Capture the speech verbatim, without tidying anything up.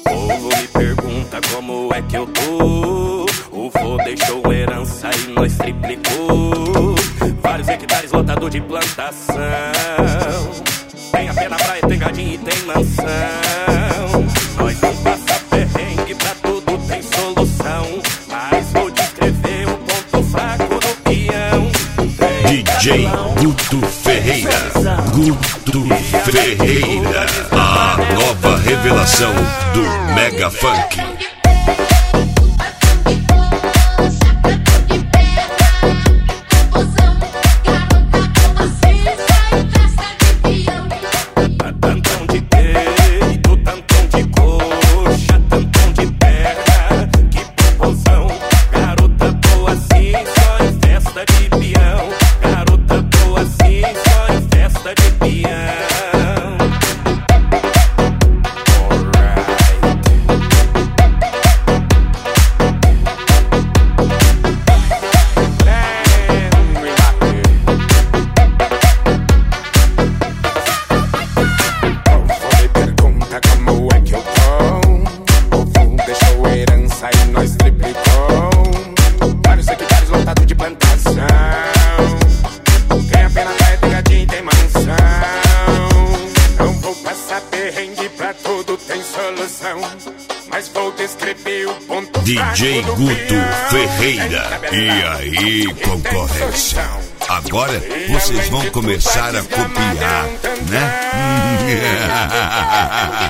povo me pergunta como é que eu tô. O vô deixou herança e nós triplicou. Vários hectares lotado de plantação. Tem a pé na praia, tem gadinho e tem mansão. Nós não passa perrengue, pra tudo tem solução. Mas vou descrever o ponto fraco do peão. D J Guto Ferreira. Guto Ferreira, a nova revelação do Mega Funk. Mas vou descrever o ponto D J Guto Ferreira. E aí, concorrência? Agora vocês vão começar a copiar, né?